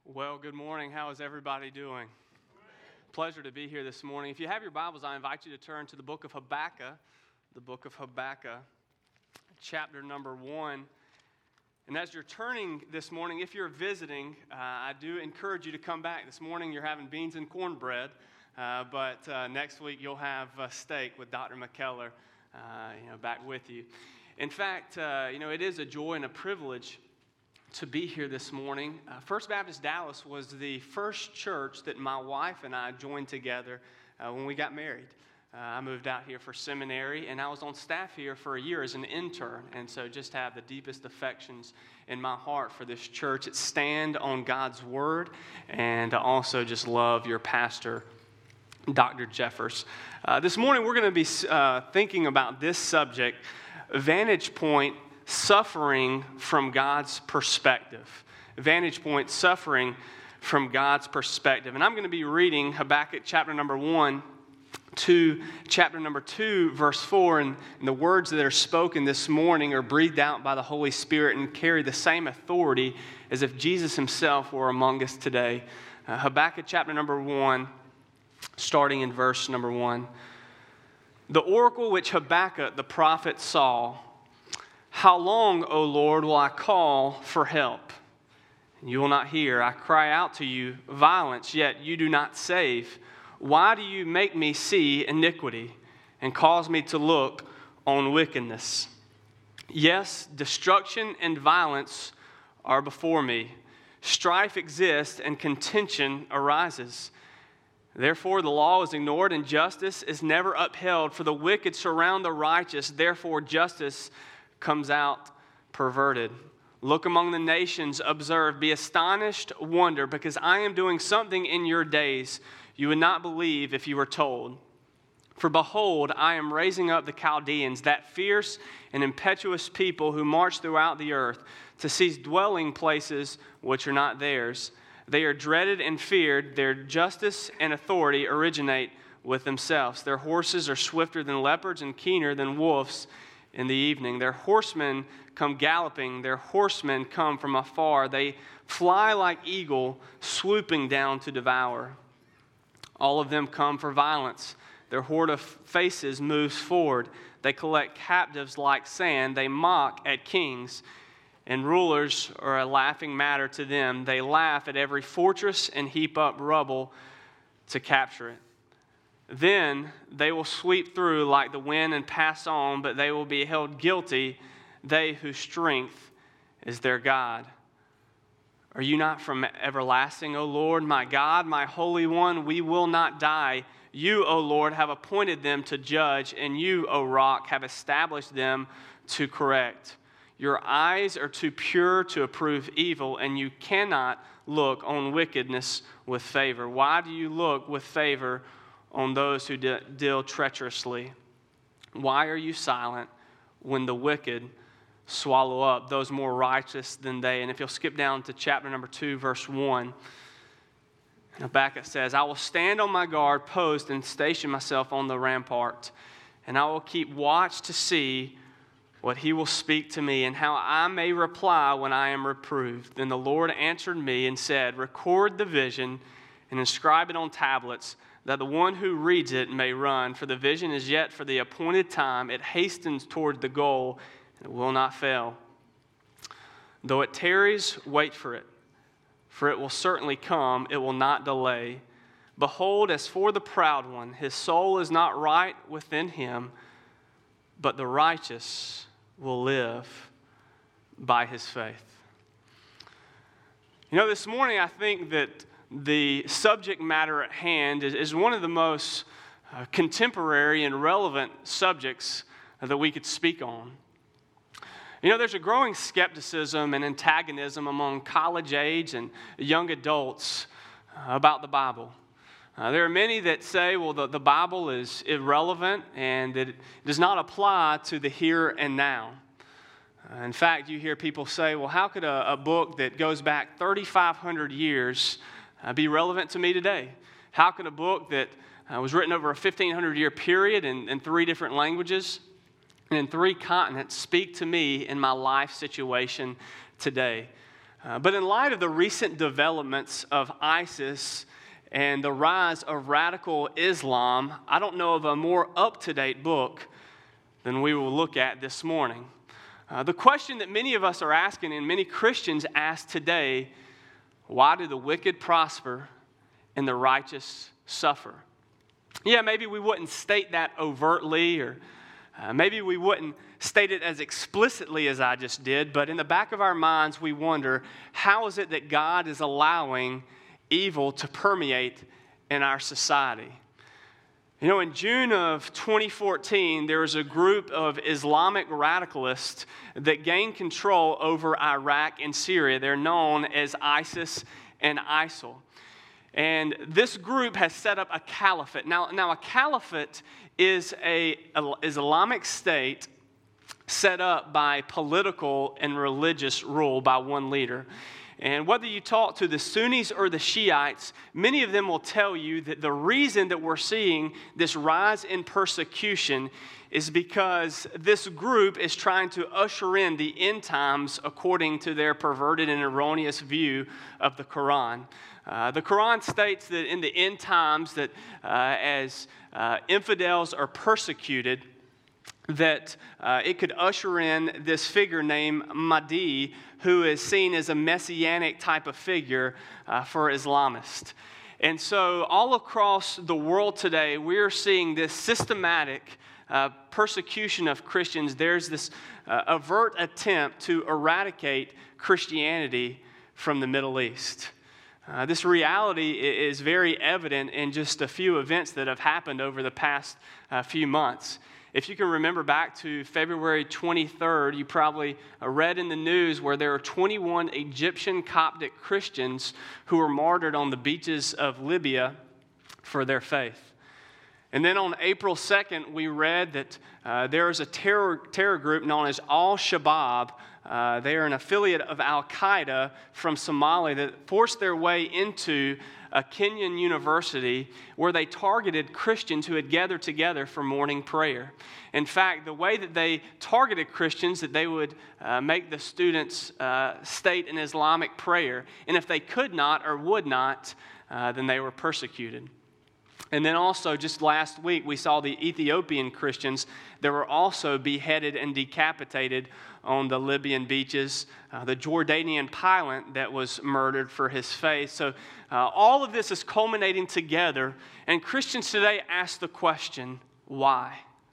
Well, good morning. How is everybody doing? Pleasure to be here this morning. If you have your Bibles, I invite you to turn to the book of Habakkuk, chapter number 1. And as you're turning this morning, if you're visiting, I do encourage you to come back. This morning you're having beans and cornbread, but next week you'll have steak with Dr. McKellar, back with you. In fact, it is a joy and a privilege to be here this morning. First Baptist Dallas was the first church that my wife and I joined together when we got married. I moved out here for seminary, and I was on staff here for a year as an intern, and so just have the deepest affections in my heart for this church. It's stand on God's Word, and I also just love your pastor, Dr. Jeffers. This morning we're going to be thinking about this subject, Vantage Point, suffering from God's perspective. Vantage point, suffering from God's perspective. And I'm going to be reading Habakkuk chapter number 1 to chapter number 2, verse 4. And the words that are spoken this morning are breathed out by the Holy Spirit and carry the same authority as if Jesus himself were among us today. Habakkuk chapter number 1, starting in verse number 1. The oracle which Habakkuk the prophet saw. How long, O Lord, will I call for help? And you will not hear. I cry out to you, violence, yet you do not save. Why do you make me see iniquity and cause me to look on wickedness? Yes, destruction and violence are before me. Strife exists and contention arises. Therefore, the law is ignored and justice is never upheld. For the wicked surround the righteous. Therefore, justice comes out perverted. Look among the nations, observe, be astonished, wonder, because I am doing something in your days you would not believe if you were told. For behold, I am raising up the Chaldeans, that fierce and impetuous people who march throughout the earth, to seize dwelling places which are not theirs. They are dreaded and feared. Their justice and authority originate with themselves. Their horses are swifter than leopards and keener than wolves in the evening. Their horsemen come galloping. Their horsemen come from afar. They fly like eagle, swooping down to devour. All of them come for violence. Their horde of faces moves forward. They collect captives like sand. They mock at kings, and rulers are a laughing matter to them. They laugh at every fortress and heap up rubble to capture it. Then they will sweep through like the wind and pass on, but they will be held guilty, they whose strength is their God. Are you not from everlasting, O Lord, my God, my Holy One? We will not die. You, O Lord, have appointed them to judge, and you, O Rock, have established them to correct. Your eyes are too pure to approve evil, and you cannot look on wickedness with favor. Why do you look with favor on those who deal treacherously? Why are you silent when the wicked swallow up those more righteous than they? And if you'll skip down to chapter number 2, verse 1, Habakkuk says, I will stand on my guard post and station myself on the rampart, and I will keep watch to see what he will speak to me and how I may reply when I am reproved. Then the Lord answered me and said, record the vision and inscribe it on tablets, that the one who reads it may run. For the vision is yet for the appointed time. It hastens toward the goal, and it will not fail. Though it tarries, wait for it, for it will certainly come. It will not delay. Behold, as for the proud one, his soul is not right within him, but the righteous will live by his faith. This morning I think that the subject matter at hand is one of the most contemporary and relevant subjects that we could speak on. There's a growing skepticism and antagonism among college age and young adults about the Bible. There are many that say, well, the Bible is irrelevant and that it does not apply to the here and now. In fact, you hear people say, well, how could a book that goes back 3,500 years be relevant to me today? How could a book that was written over a 1,500-year period in 3 different languages and in 3 continents speak to me in my life situation today? But in light of the recent developments of ISIS and the rise of radical Islam, I don't know of a more up-to-date book than we will look at this morning. The question that many of us are asking and many Christians ask today, why do the wicked prosper and the righteous suffer? Yeah, maybe we wouldn't state that overtly, or maybe we wouldn't state it as explicitly as I just did, but in the back of our minds we wonder, how is it that God is allowing evil to permeate in our society? You know, in June of 2014, there was a group of Islamic radicalists that gained control over Iraq and Syria. They're known as ISIS and ISIL. And this group has set up a caliphate. Now a caliphate is an Islamic state set up by political and religious rule by one leader. And whether you talk to the Sunnis or the Shiites, many of them will tell you that the reason that we're seeing this rise in persecution is because this group is trying to usher in the end times according to their perverted and erroneous view of the Quran. The Quran states that in the end times that as infidels are persecuted, that it could usher in this figure named Mahdi, who is seen as a messianic type of figure for Islamists. And so all across the world today, we're seeing this systematic persecution of Christians. There's this overt attempt to eradicate Christianity from the Middle East. This reality is very evident in just a few events that have happened over the past few months. If you can remember back to February 23rd, you probably read in the news where there are 21 Egyptian Coptic Christians who were martyred on the beaches of Libya for their faith. And then on April 2nd, we read that there is a terror group known as Al-Shabaab. They are an affiliate of Al-Qaeda from Somalia that forced their way into a Kenyan university where they targeted Christians who had gathered together for morning prayer. In fact, the way that they targeted Christians, that they would make the students state an Islamic prayer, and if they could not or would not, then they were persecuted. And then also, just last week, we saw the Ethiopian Christians that were also beheaded and decapitated on the Libyan beaches, the Jordanian pilot that was murdered for his faith. So all of this is culminating together, and Christians today ask the question, why?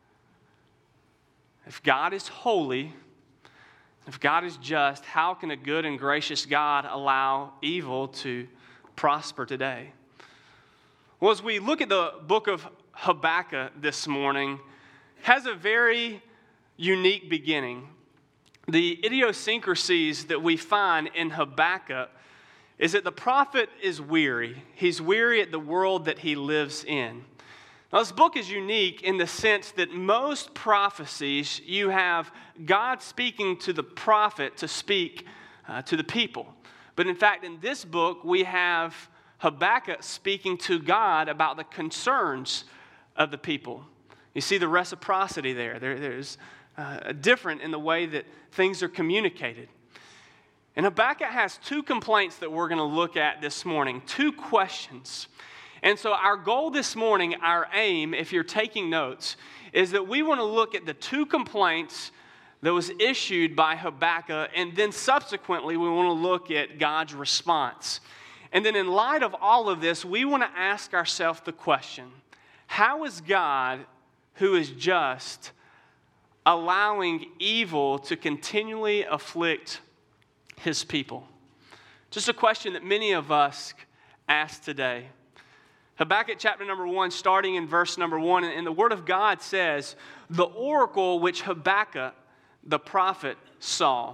If God is holy, if God is just, how can a good and gracious God allow evil to prosper today? Well, as we look at the book of Habakkuk this morning, it has a very unique beginning. The idiosyncrasies that we find in Habakkuk is that the prophet is weary. He's weary at the world that he lives in. Now, this book is unique in the sense that most prophecies, you have God speaking to the prophet to speak to the people. But in fact, in this book, we have Habakkuk speaking to God about the concerns of the people. You see the reciprocity there. There's different in the way that things are communicated. And Habakkuk has two complaints that we're going to look at this morning, two questions. And so our goal this morning, our aim, if you're taking notes, is that we want to look at the two complaints that was issued by Habakkuk, and then subsequently we want to look at God's response. And then in light of all of this, we want to ask ourselves the question, how is God, who is just, allowing evil to continually afflict his people? Just a question that many of us ask today. Habakkuk chapter number 1, starting in verse number 1, and the word of God says, the oracle which Habakkuk the prophet saw.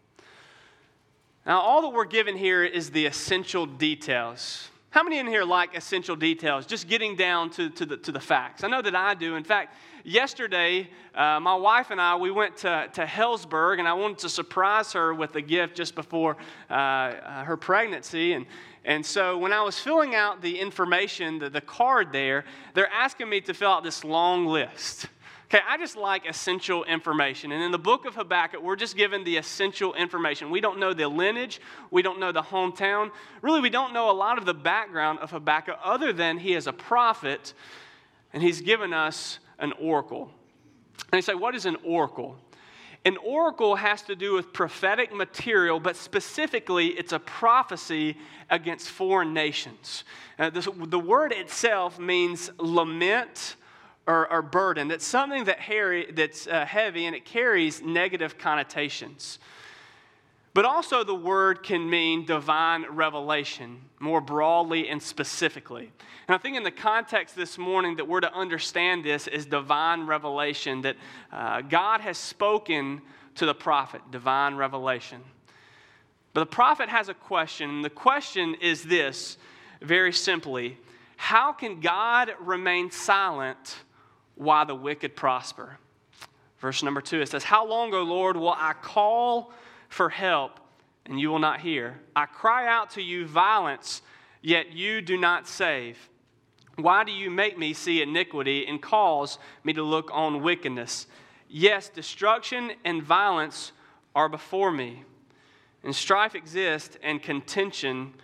Now, all that we're given here is the essential details. How many in here like essential details? Just getting down to the facts. I know that I do. In fact, yesterday, my wife and I, we went to Hellsburg, and I wanted to surprise her with a gift just before her pregnancy. And so when I was filling out the information, the card there, they're asking me to fill out this long list. Okay, I just like essential information. And in the book of Habakkuk, we're just given the essential information. We don't know the lineage. We don't know the hometown. Really, we don't know a lot of the background of Habakkuk other than he is a prophet, and he's given us an oracle. And you say, what is an oracle? An oracle has to do with prophetic material, but specifically, it's a prophecy against foreign nations. The word itself means lament or burden. It's something that's heavy and it carries negative connotations. But also the word can mean divine revelation, more broadly and specifically. And I think in the context this morning that we're to understand this is divine revelation, that God has spoken to the prophet, divine revelation. But the prophet has a question, and the question is this, very simply: how can God remain silent while the wicked prosper? Verse number 2, it says, how long, O Lord, will I call for help, and you will not hear? I cry out to you violence, yet you do not save. Why do you make me see iniquity and cause me to look on wickedness? Yes, destruction and violence are before me, and strife exists and contention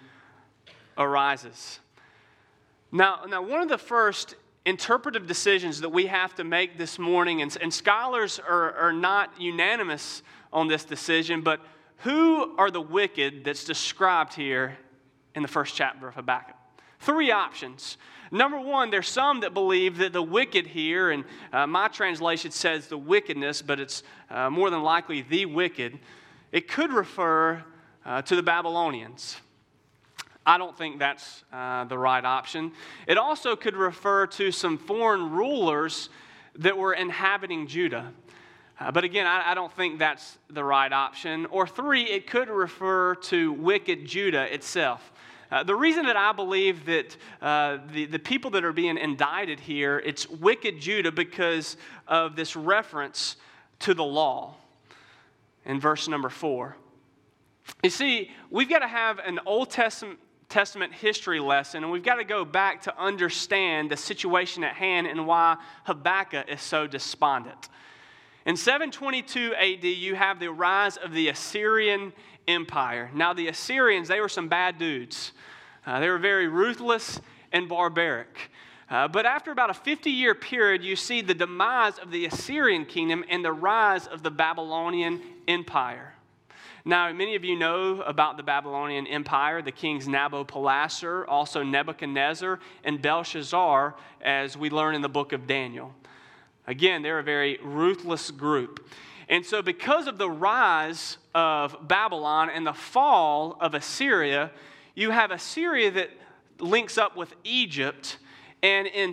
arises. Now, one of the first interpretive decisions that we have to make this morning, and scholars are not unanimous on this decision, but who are the wicked that's described here in the first chapter of Habakkuk? 3 options. Number 1, there's some that believe that the wicked here, and my translation says the wickedness, but it's more than likely the wicked. It could refer to the Babylonians. I don't think that's the right option. It also could refer to some foreign rulers that were inhabiting Judah. But again, I don't think that's the right option. Or 3, it could refer to wicked Judah itself. The reason that I believe that the people that are being indicted here, it's wicked Judah because of this reference to the law in verse number 4. You see, we've got to have an Old Testament history lesson, and we've got to go back to understand the situation at hand and why Habakkuk is so despondent. In 722 AD, you have the rise of the Assyrian Empire. Now, the Assyrians, they were some bad dudes. They were very ruthless and barbaric. But after about a 50-year period, you see the demise of the Assyrian kingdom and the rise of the Babylonian Empire. Now, many of you know about the Babylonian Empire, the kings Nabopolassar, also Nebuchadnezzar, and Belshazzar, as we learn in the book of Daniel. Again, they're a very ruthless group. And so because of the rise of Babylon and the fall of Assyria, you have Assyria that links up with Egypt. And in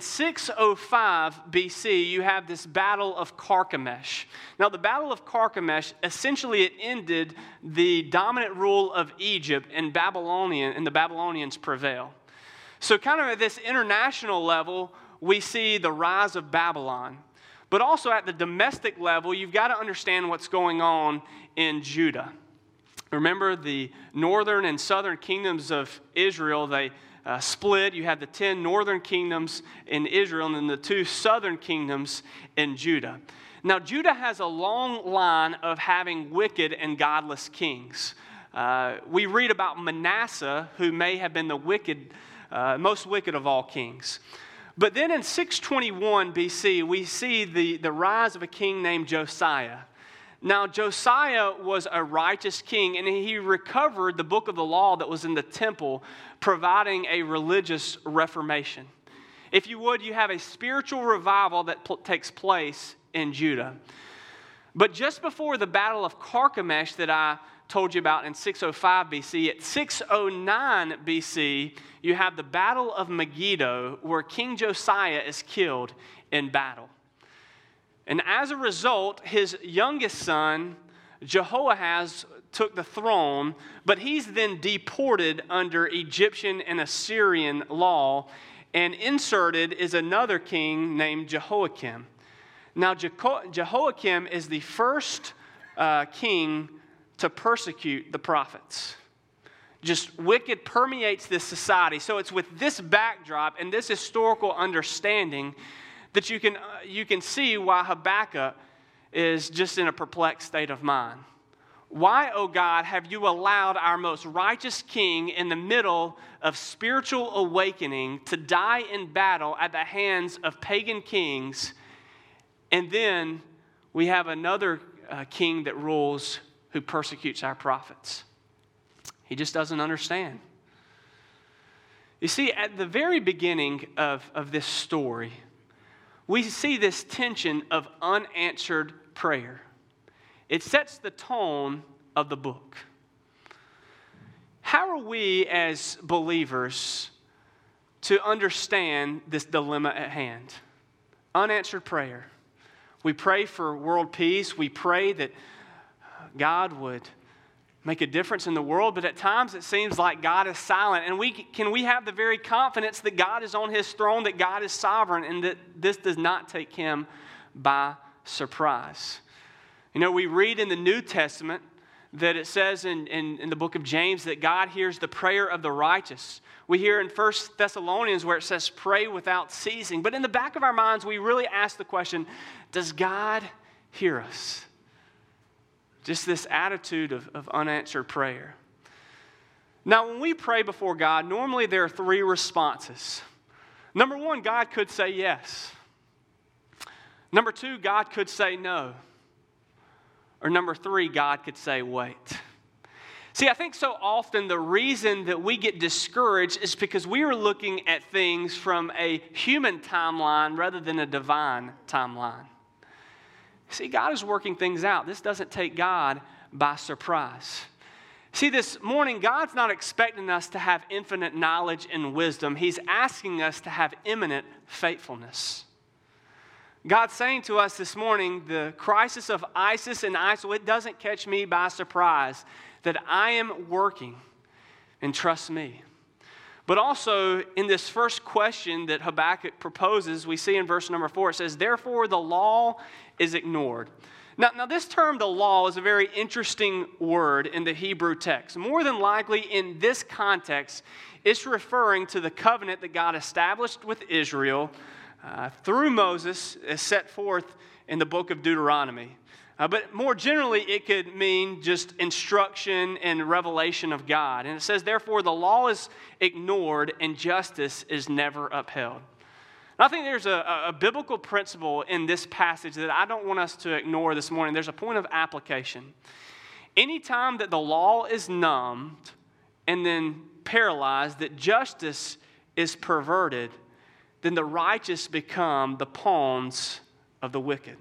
605 BC, you have this battle of Carchemish. Now, the battle of Carchemish, essentially it ended the dominant rule of Egypt, and the Babylonians prevail. So kind of at this international level, we see the rise of Babylon. But also at the domestic level, you've got to understand what's going on in Judah. Remember, the northern and southern kingdoms of Israel, they split. You had the 10 northern kingdoms in Israel and then the 2 southern kingdoms in Judah. Now, Judah has a long line of having wicked and godless kings. We read about Manasseh, who may have been the most wicked of all kings. But then in 621 BC, we see the rise of a king named Josiah. Now, Josiah was a righteous king, and he recovered the book of the law that was in the temple, providing a religious reformation. If you would, you have a spiritual revival that takes place in Judah. But just before the battle of Carchemish that I told you about in 605 BC, at 609 BC, you have the Battle of Megiddo, where King Josiah is killed in battle. And as a result, his youngest son, Jehoahaz, took the throne, but he's then deported under Egyptian and Assyrian law, and inserted is another king named Jehoiakim. Now, Jehoiakim is the first king to persecute the prophets. Just wicked permeates this society. So it's with this backdrop and this historical understanding that you can see why Habakkuk is just in a perplexed state of mind. Why, O God, have you allowed our most righteous king in the middle of spiritual awakening to die in battle at the hands of pagan kings? And then we have another king that rules who persecutes our prophets. He just doesn't understand. You see, at the very beginning of this story, we see this tension of unanswered prayer. It sets the tone of the book. How are we as believers to understand this dilemma at hand? Unanswered prayer. We pray for world peace. We pray that God would make a difference in the world, but at times it seems like God is silent. And can we have the very confidence that God is on his throne, that God is sovereign, and that this does not take him by surprise? You know, we read in the New Testament that it says in the book of James that God hears the prayer of the righteous. We hear in 1 Thessalonians where it says pray without ceasing. But in the back of our minds, we really ask the question, does God hear us? Just this attitude of unanswered prayer. Now, when we pray before God, normally there are three responses. Number one, God could say yes. Number two, God could say no. Or number three, God could say wait. See, I think so often the reason that we get discouraged is because we are looking at things from a human timeline rather than a divine timeline. See, God is working things out. This doesn't take God by surprise. See, this morning, God's not expecting us to have infinite knowledge and wisdom. He's asking us to have imminent faithfulness. God's saying to us this morning, the crisis of ISIS and ISIL, it doesn't catch me by surprise, that I am working, and trust me. But also, in this first question that Habakkuk proposes, we see in verse number 4, it says, therefore the law is ignored. Now this term, the law, is a very interesting word in the Hebrew text. More than likely, in this context, it's referring to the covenant that God established with Israel through Moses, as set forth in the book of Deuteronomy. But more generally, it could mean just instruction and revelation of God. And it says, therefore, the law is ignored and justice is never upheld. And I think there's a biblical principle in this passage that I don't want us to ignore this morning. There's a point of application. Anytime that the law is numbed and then paralyzed, that justice is perverted, then the righteous become the pawns of the wicked.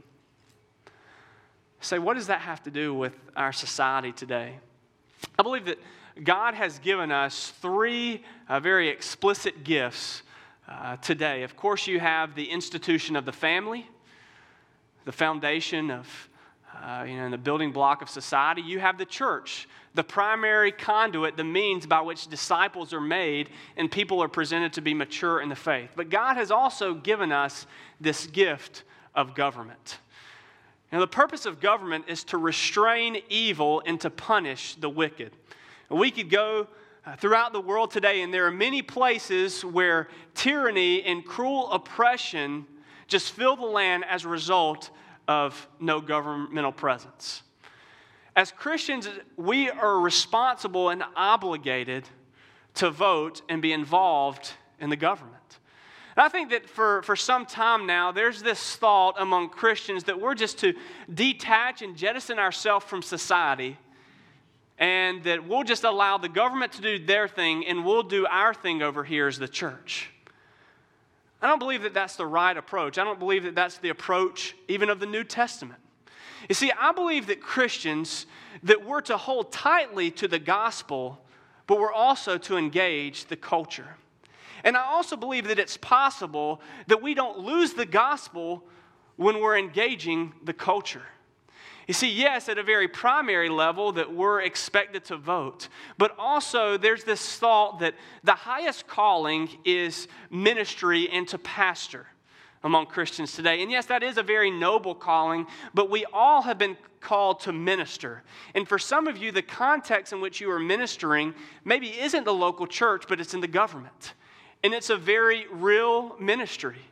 So what does that have to do with our society today? I believe that God has given us three very explicit gifts today. Of course, you have the institution of the family, the foundation of, the building block of society. You have the church, the primary conduit, the means by which disciples are made and people are presented to be mature in the faith. But God has also given us this gift of government. Now, the purpose of government is to restrain evil and to punish the wicked. And we could go throughout the world today, and there are many places where tyranny and cruel oppression just fill the land as a result of no governmental presence. As Christians, we are responsible and obligated to vote and be involved in the government. And I think that for some time now, there's this thought among Christians that we're just to detach and jettison ourselves from society, and that we'll just allow the government to do their thing and we'll do our thing over here as the church. I don't believe that that's the right approach. I don't believe that that's the approach even of the New Testament. You see, I believe that Christians, that we're to hold tightly to the gospel, but we're also to engage the culture. And I also believe that it's possible that we don't lose the gospel when we're engaging the culture. You see, yes, at a very primary level that we're expected to vote, but also there's this thought that the highest calling is ministry and to pastor among Christians today. And yes, that is a very noble calling, but we all have been called to minister. And for some of you, the context in which you are ministering maybe isn't the local church, but it's in the government. And it's a very real ministry.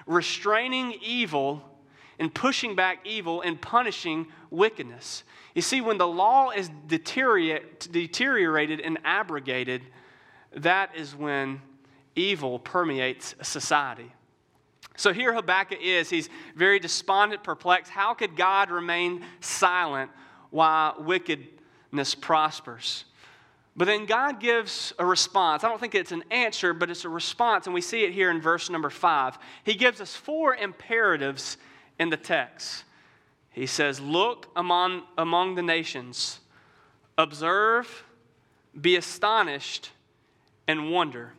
restraining evil and pushing back evil and punishing wickedness. You see, when the law is deteriorated and abrogated, that is when evil permeates a society. So here Habakkuk is. He's very despondent, perplexed. How could God remain silent while wickedness prospers? But then God gives a response. I don't think it's an answer, but it's a response, and we see it here in verse number 5. He gives us 4 imperatives in the text. He says, look among the nations, observe, be astonished, and wonder.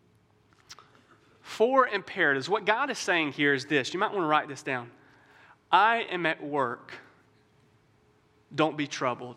4 imperatives. What God is saying here is this. You might want to write this down. I am at work. Don't be troubled.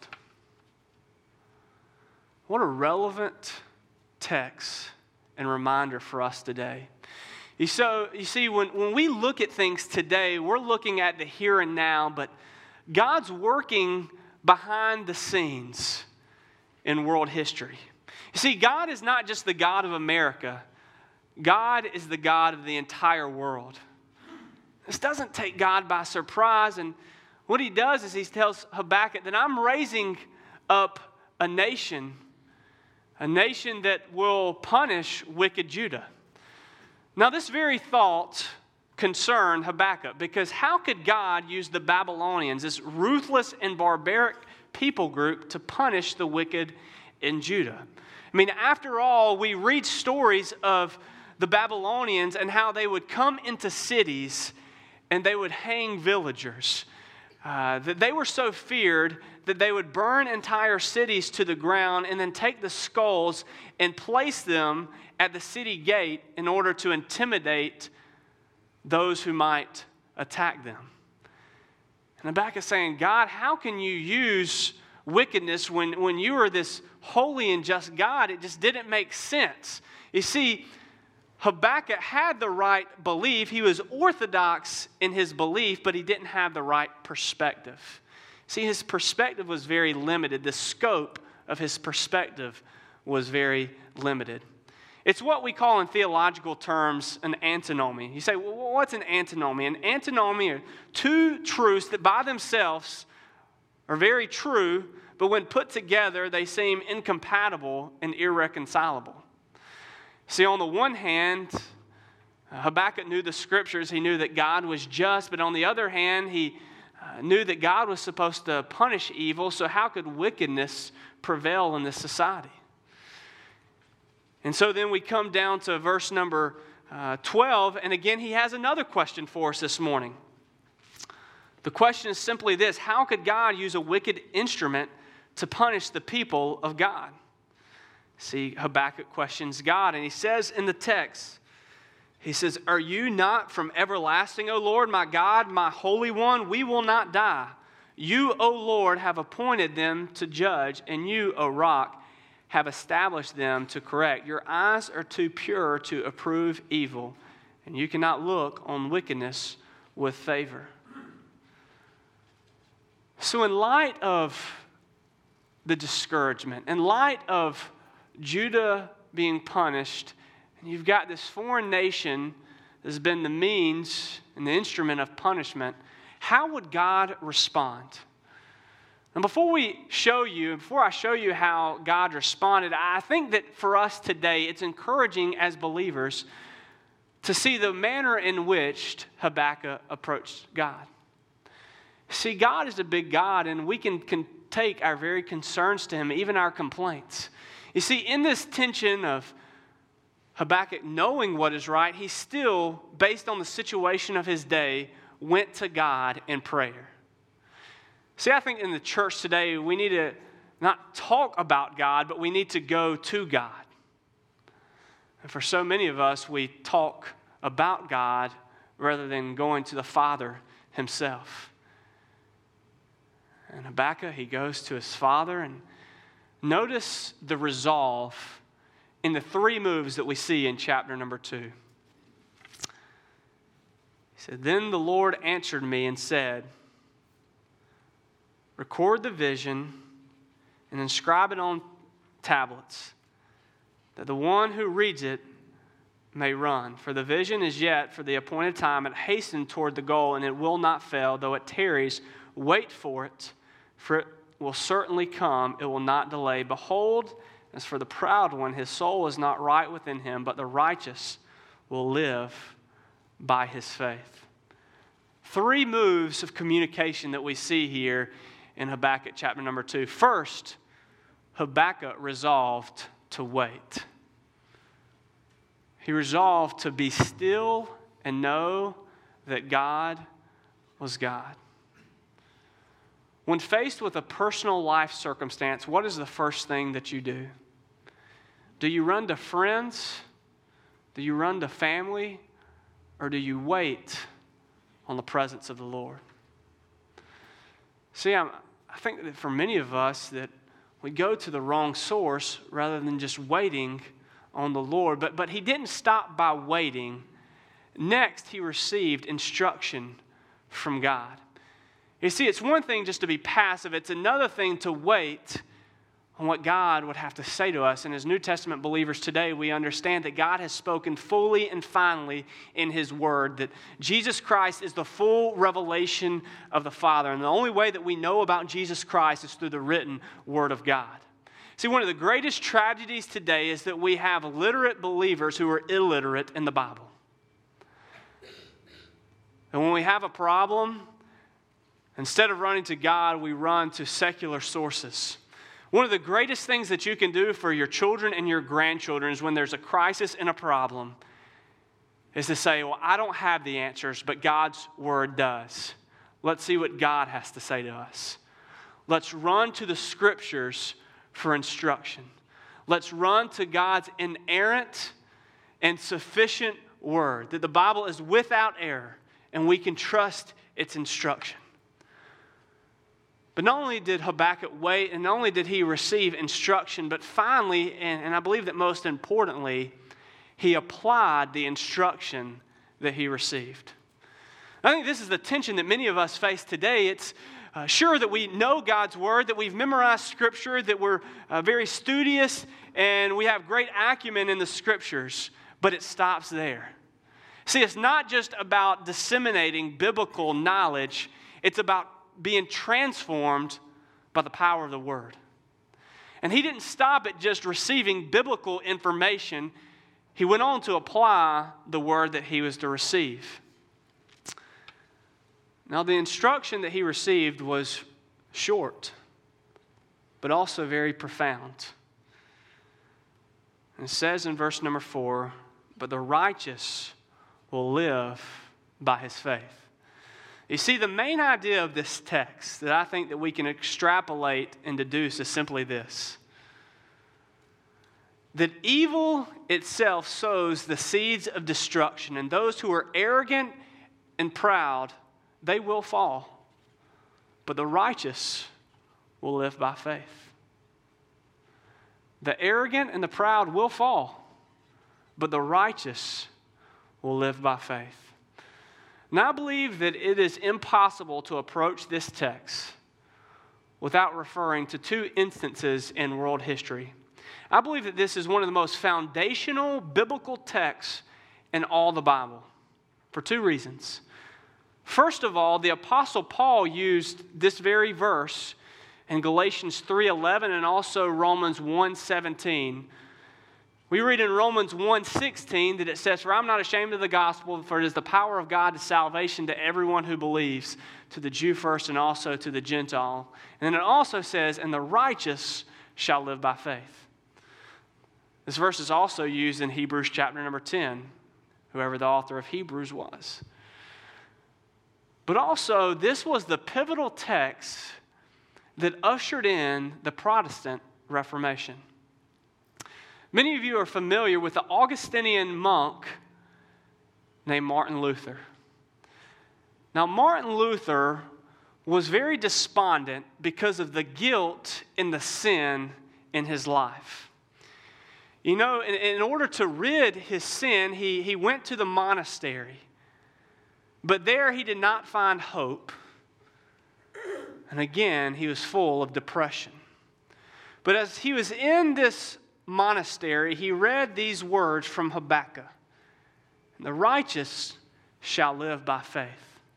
What a relevant text and reminder for us today. You see, when we look at things today, we're looking at the here and now, but God's working behind the scenes in world history. You see, God is not just the God of America. God is the God of the entire world. This doesn't take God by surprise, and what he does is he tells Habakkuk that I'm raising up a nation that will punish wicked Judah. Now, this very thought concerned Habakkuk, because how could God use the Babylonians, this ruthless and barbaric people group, to punish the wicked in Judah? I mean, after all, we read stories of the Babylonians and how they would come into cities and they would hang villagers. That they were so feared that they would burn entire cities to the ground and then take the skulls and place them at the city gate in order to intimidate those who might attack them. And Habakkuk is saying, God, how can you use wickedness when you are this holy and just God? It just didn't make sense. You see, Habakkuk had the right belief. He was orthodox in his belief, but he didn't have the right perspective. See, his perspective was very limited. The scope of his perspective was very limited. It's what we call in theological terms an antinomy. You say, well, what's an antinomy? An antinomy are 2 truths that by themselves are very true, but when put together, they seem incompatible and irreconcilable. See, on the one hand, Habakkuk knew the scriptures. He knew that God was just, but on the other hand, he knew that God was supposed to punish evil, so how could wickedness prevail in this society? And so then we come down to verse number 12, and again, he has another question for us this morning. The question is simply this: how could God use a wicked instrument to punish the people of God? See, Habakkuk questions God, and he says in the text, he says, are you not from everlasting, O Lord, my God, my Holy One? We will not die. You, O Lord, have appointed them to judge, and you, O Rock, have established them to correct. Your eyes are too pure to approve evil, and you cannot look on wickedness with favor. So in light of the discouragement, in light of Judah being punished, and you've got this foreign nation that's been the means and the instrument of punishment, how would God respond? And before I show you how God responded, I think that for us today, it's encouraging as believers to see the manner in which Habakkuk approached God. See, God is a big God, and we can take our very concerns to Him, even our complaints. You see, in this tension of Habakkuk knowing what is right, he still, based on the situation of his day, went to God in prayer. See, I think in the church today, we need to not talk about God, but we need to go to God. And for so many of us, we talk about God rather than going to the Father Himself. And Habakkuk, he goes to his father, and notice the resolve in the 3 moves that we see in chapter number 2. He said, then the Lord answered me and said, record the vision and inscribe it on tablets, that the one who reads it may run. For the vision is yet for the appointed time, and hasten toward the goal, and it will not fail. Though it tarries, wait for it will certainly come. It will not delay. Behold, as for the proud one, his soul is not right within him, but the righteous will live by his faith. 3 moves of communication that we see here in Habakkuk chapter number 2. First, Habakkuk resolved to wait. He resolved to be still and know that God was God. When faced with a personal life circumstance, what is the first thing that you do? Do you run to friends? Do you run to family? Or do you wait on the presence of the Lord? See, I think that for many of us that we go to the wrong source rather than just waiting on the Lord. But he didn't stop by waiting. Next, he received instruction from God. You see, it's one thing just to be passive. It's another thing to wait on what God would have to say to us. And as New Testament believers today, we understand that God has spoken fully and finally in His Word, that Jesus Christ is the full revelation of the Father. And the only way that we know about Jesus Christ is through the written Word of God. See, one of the greatest tragedies today is that we have literate believers who are illiterate in the Bible. And when we have a problem, instead of running to God, we run to secular sources. One of the greatest things that you can do for your children and your grandchildren is when there's a crisis and a problem, is to say, well, I don't have the answers, but God's Word does. Let's see what God has to say to us. Let's run to the Scriptures for instruction. Let's run to God's inerrant and sufficient Word, that the Bible is without error, and we can trust its instruction. But not only did Habakkuk wait, and not only did he receive instruction, but finally, and I believe that most importantly, he applied the instruction that he received. I think this is the tension that many of us face today. It's sure that we know God's Word, that we've memorized Scripture, that we're very studious, and we have great acumen in the Scriptures, but it stops there. See, it's not just about disseminating biblical knowledge, it's about being transformed by the power of the Word. And he didn't stop at just receiving biblical information. He went on to apply the Word that he was to receive. Now, the instruction that he received was short, but also very profound. And it says in verse number 4, "But the righteous will live by his faith." You see, the main idea of this text that I think that we can extrapolate and deduce is simply this: that evil itself sows the seeds of destruction, and those who are arrogant and proud, they will fall. But the righteous will live by faith. The arrogant and the proud will fall, but the righteous will live by faith. Now, I believe that it is impossible to approach this text without referring to 2 instances in world history. I believe that this is one of the most foundational biblical texts in all the Bible for 2 reasons. First of all, the Apostle Paul used this very verse in Galatians 3:11 and also Romans 1:17. We read in Romans 1:16 that it says, "For I'm not ashamed of the gospel, for it is the power of God to salvation to everyone who believes, to the Jew first and also to the Gentile." And then it also says, "And the righteous shall live by faith." This verse is also used in Hebrews chapter number 10, whoever the author of Hebrews was. But also, this was the pivotal text that ushered in the Protestant Reformation. Many of you are familiar with the Augustinian monk named Martin Luther. Now, Martin Luther was very despondent because of the guilt and the sin in his life. You know, in order to rid his sin, he went to the monastery. But there he did not find hope. And again, he was full of depression. But as he was in this monastery, he read these words from Habakkuk. The righteous shall live by faith.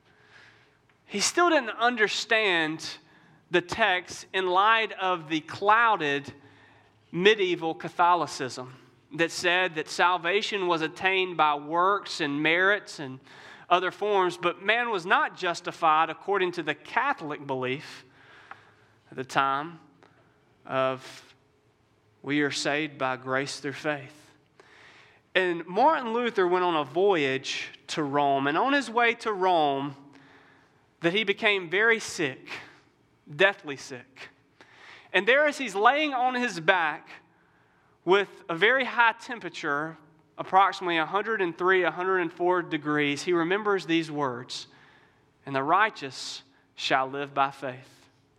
He still didn't understand the text in light of the clouded medieval Catholicism that said that salvation was attained by works and merits and other forms, but man was not justified according to the Catholic belief at the time of we are saved by grace through faith. And Martin Luther went on a voyage to Rome, and on his way to Rome, that he became very sick, deathly sick. And there, as he's laying on his back with a very high temperature, approximately 103, 104 degrees, he remembers these words, "And the righteous shall live by faith."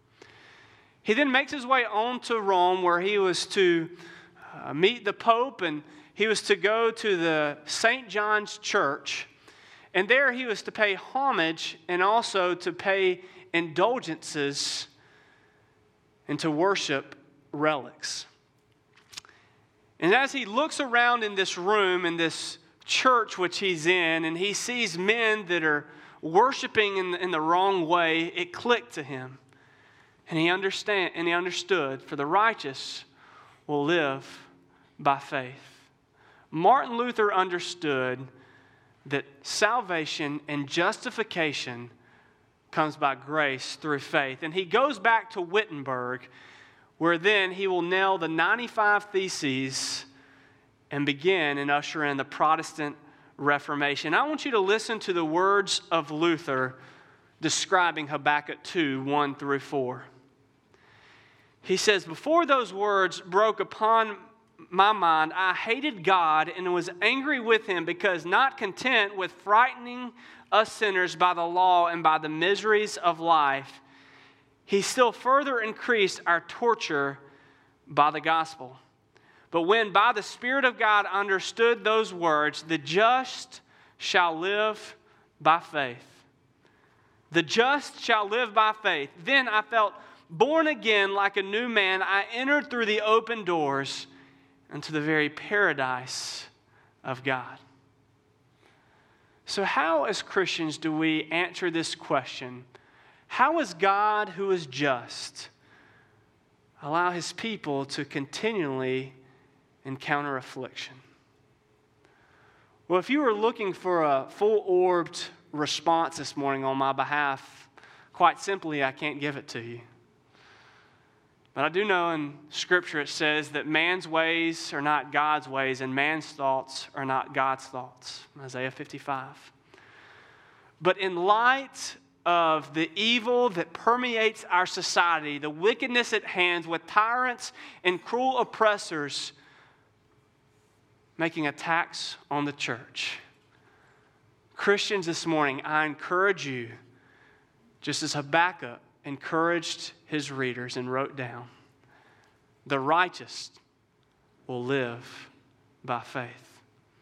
He then makes his way on to Rome, where he was to meet the Pope, and he was to go to the St. John's Church. And there he was to pay homage and also to pay indulgences and to worship relics. And as he looks around in this room, in this church which he's in, and he sees men that are worshiping in the wrong way, it clicked to him. And he understood, for the righteous will live by faith. Martin Luther understood that salvation and justification comes by grace through faith. And he goes back to Wittenberg, where then he will nail the 95 Theses and begin and usher in the Protestant Reformation. I want you to listen to the words of Luther describing Habakkuk 2, 1 through 4. He says, "Before those words broke upon my mind, I hated God and was angry with him because, not content with frightening us sinners by the law and by the miseries of life, he still further increased our torture by the gospel. But when by the Spirit of God understood those words, the just shall live by faith. The just shall live by faith. Then I felt born again like a new man. I entered through the open doors into the very paradise of God." So how, as Christians, do we answer this question? How is God, who is just, allow his people to continually encounter affliction? Well, if you were looking for a full-orbed response this morning on my behalf, quite simply, I can't give it to you. But I do know in Scripture it says that man's ways are not God's ways, and man's thoughts are not God's thoughts. Isaiah 55. But in light of the evil that permeates our society, the wickedness at hand with tyrants and cruel oppressors making attacks on the church, Christians this morning, I encourage you, just as Habakkuk encouraged his readers and wrote down, the righteous will live by faith.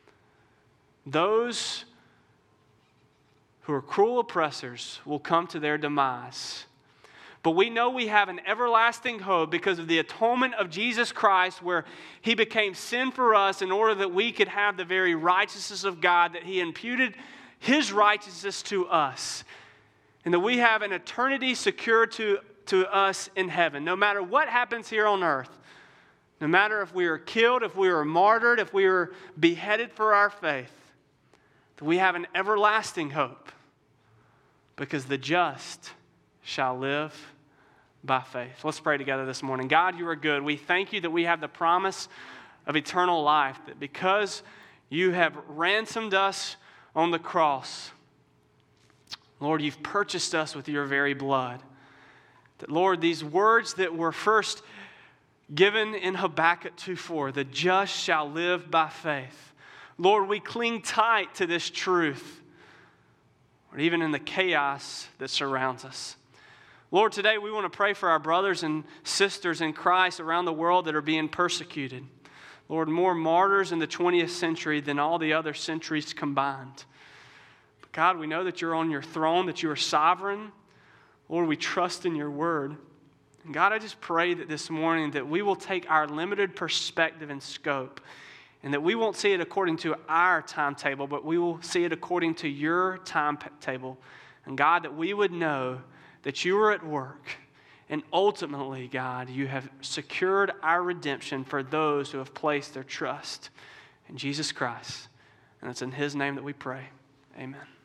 Those who are cruel oppressors will come to their demise. But we know we have an everlasting hope because of the atonement of Jesus Christ, where he became sin for us in order that we could have the very righteousness of God, that he imputed his righteousness to us. And that we have an eternity secured to us in heaven. No matter what happens here on earth, no matter if we are killed, if we are martyred, if we are beheaded for our faith, that we have an everlasting hope, because the just shall live by faith. Let's pray together this morning. God, you are good. We thank you that we have the promise of eternal life, that because you have ransomed us on the cross, Lord, you've purchased us with your very blood. That, Lord, these words that were first given in Habakkuk 2:4, the just shall live by faith. Lord, we cling tight to this truth, or even in the chaos that surrounds us. Lord, today we want to pray for our brothers and sisters in Christ around the world that are being persecuted. Lord, more martyrs in the 20th century than all the other centuries combined. But God, we know that you're on your throne, that you are sovereign. Lord, we trust in your word. And God, I just pray that this morning that we will take our limited perspective and scope and that we won't see it according to our timetable, but we will see it according to your timetable. And God, that we would know that you are at work, and ultimately, God, you have secured our redemption for those who have placed their trust in Jesus Christ. And it's in his name that we pray. Amen.